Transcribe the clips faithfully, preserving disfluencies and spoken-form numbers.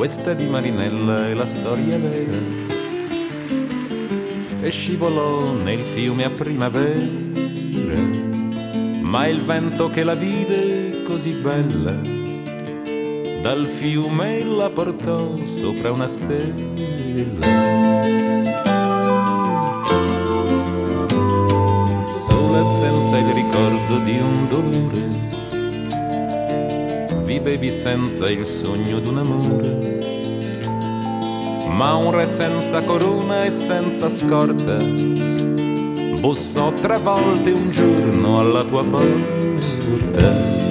Questa di Marinella è la storia vera. E scivolò nel fiume a primavera, ma il vento che la vide così bella dal fiume la portò sopra una stella. Sola senza il ricordo di un dolore, vivevi senza il sogno d'un amore, ma un re senza corona e senza scorta bussò tre volte un giorno alla tua porta.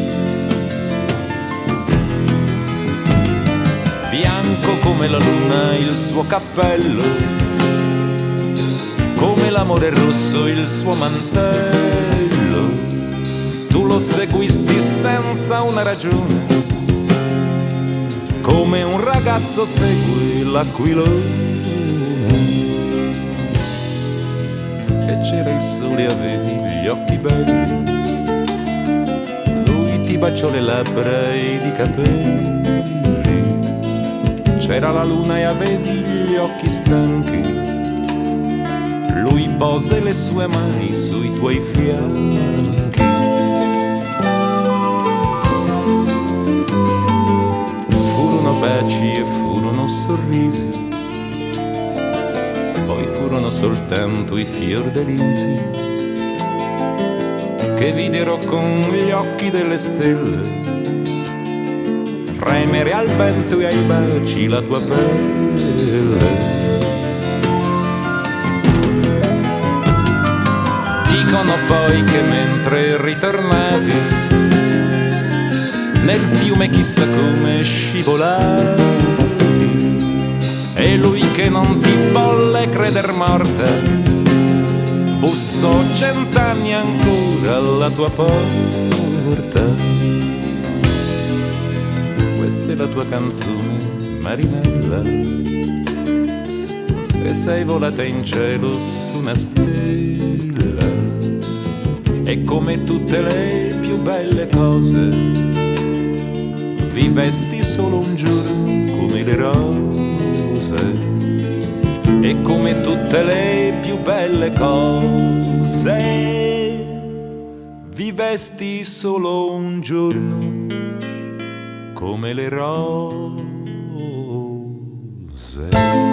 Bianco come la luna il suo cappello, come l'amore rosso il suo mantello, tu lo seguisti senza una ragione, come un ragazzo segue l'aquilone. E c'era il sole, avevi gli occhi belli, lui ti baciò le labbra ed i capelli. C'era la luna e avevi gli occhi stanchi, lui pose le sue mani sui tuoi fianchi. Furono baci e furono sorrisi, poi furono soltanto i fiordalisi che videro con gli occhi delle stelle fremere al vento e ai baci la tua pelle. Dicono poi che mentre ritornavi nel fiume chissà come scivolavi, e lui che non ti volle creder morta bussò cent'anni ancora alla tua porta. Questa è la tua canzone, Marinella, e sei volata in cielo su una stella, e come tutte le più belle cose vivesti solo un giorno come le rose, e come tutte le più belle cose vivesti solo un giorno come le rose.